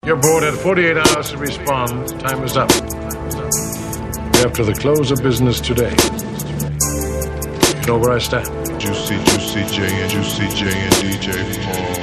Your board had 48 hours to respond. Time is up. After the close of business today. You know where I stand. Juicy J and DJ Paul.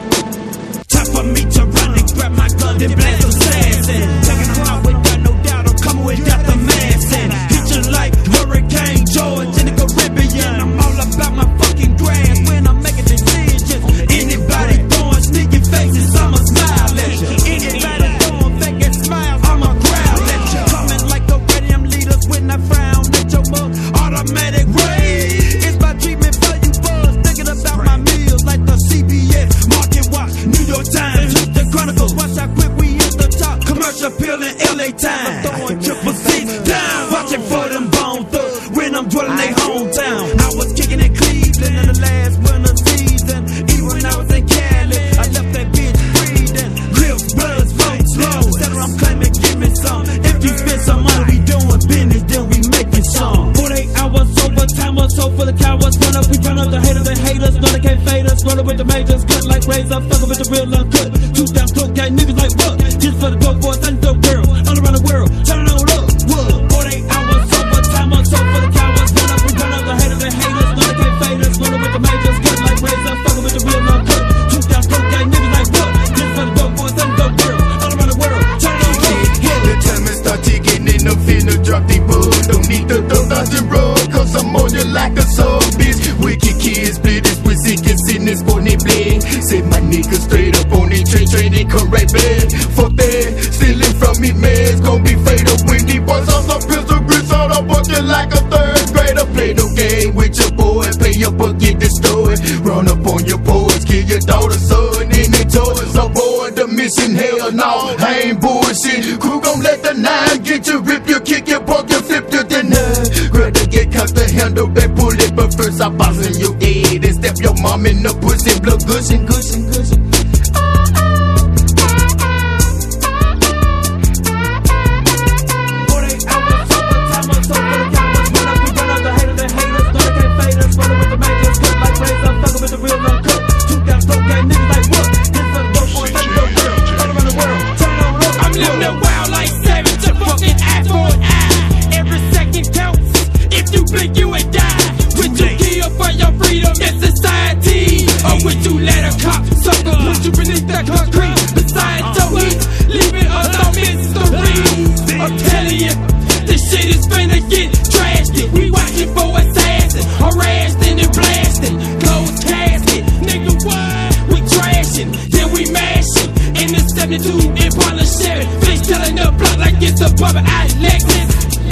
Time for me to run and grab my gun and blast some sass in. Taking them out without no doubt, I'm coming without the mask in. Hitching like Hurricane George in the Caribbean. I'm all about my fucking grass when I'm making decisions. Anybody throwing sneaky faces, I'ma smile at you. Anybody throwing fake smiles, I'ma growl at you. Coming like the radium leaders when I frown at your mug. Automatic raid. It's my treatment for you buzz. Thinking about my meals like the CBS, Market Watch, New York Times, the Chronicles. Watch how quick we hit the top. Commercial appeal in LA Times. I'm throwing triple C's down. Watching for them bone thugs when I'm dwelling they hometown. I was kicking in Cleveland in the last winter season. Even when I was in Cali, I left that bitch breathing. Lips, blood, smoke, slow. Said her I'm claiming, give me some. If you spend some money, we doing business, then we making some. 48 hours overtime or so for the cowards. Run up, we run up the haters and haters. No, they can't fade us. Rolling with the majors, cut like razor. Fucking with the real uncut. Two down, cloak, gang niggas like what? Just for the dope boys and dope girls. All around the world, turn on up. What? 48 hours overtime or so for the cowards. Run up, we run up the haters and haters. No, they can't fade us. Rolling with the majors, cut like razor. Fucking with the real uncut. Two down, cloak, gang niggas like what? Just for the dope boys and dope girls. All around the world, turn on up. The time is start ticking and I'm finna drop the bug. Don't need to throw out the road, cause I'm on you like a soul bitch. Wicked kids, split this with sick and sickness for they bling. Set my niggas straight up on the train, they come right back. Fuck that, stealing from me, man, it's gon' be fatal. When the boys on some pistol grits on, I'll bust you like a third grader. Play the game with your boy, pay up or get destroyed. Run up on your boys, kill your daughter's son in their toys. Avoid the mission, hell no, I ain't bullshit. Crew gon' let the nine get you, rip you, kick you, punk you, flip you, deny. Rather get caught to handle that bullet, but first I box in your head and step your mom in the pussy, blood gushing, gushing, gushing. 48 hours overtime or so for the cowards. Run up, we run up the haters and haters. No, they can't fade us. Rolling with the majors, cut like razor. Fucking with the real uncut. Two down, dope gang niggas like what? This for the dope boys and dope girls. All around the world, turn on up. I'm living it wild like savage, a fucking eye for an eye. Every second counts. If you blink, you ain't die. Would you kill for your freedom in society? Or would you let a cop sucker put you beneath that concrete? Beside your heat, leaving us on mystery. I'm telling you, this shit is finna get trashed. We watching for assassins, harassing and blasting. Closed casket, nigga, what? We trashing, then we mashing. In the 72 Impala Chevy, fish telling the block like it's a bubble eye Lexus.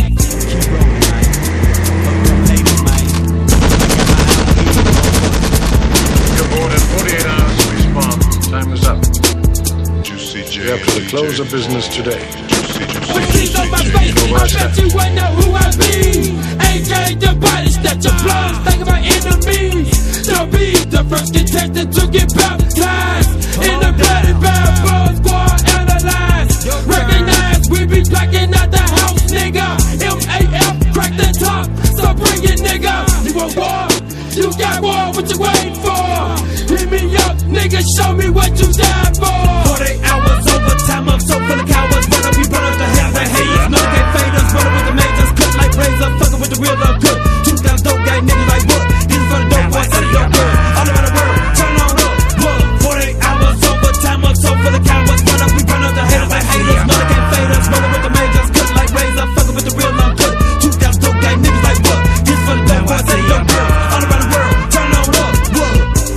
Your board had 48 hours to respond. Time is up. Juicy J After the close of business today. With teeth on my face, I bet you wouldn't know who I be. AJ the body, that your blood, think about enemies. Don't be the first contestant to get baptized in the bloody bad boy squad. Analyze, recognize, we be blacking out the house, nigga. MAF, crack the top, so bring it, nigga. You want war? You got war, what you waiting for? Hit me up, nigga, show me what you died for. 48 hours overtime, I'm so full of cowards. Run up, we run up the haters and haters. No, they can't fade us, running with the majors, cut like razor. Fucking with the real uncut. Two down, dope gang niggas like what? This is for the dope boys and the dope girls. All around the world, turn on up. What? 48 hours overtime, I'm so full of cowards. Run up, we run up the haters and haters. No, they can't fade us, running with the majors, cut like razor. Fucking with the real uncut. Two down, dope gang niggas like what? This is for the dope boys and the dope girls. All around the world, turn on up. What?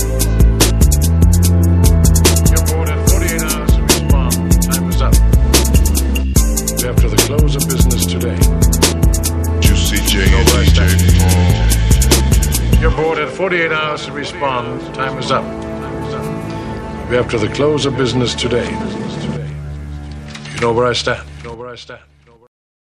Your board had 48 hours to respond. Time is up. After the close of business today. Juicy J and DJ Paul. Your board had 48 hours to respond. Time is up. After the close of business today. You know where I stand. You know where I stand.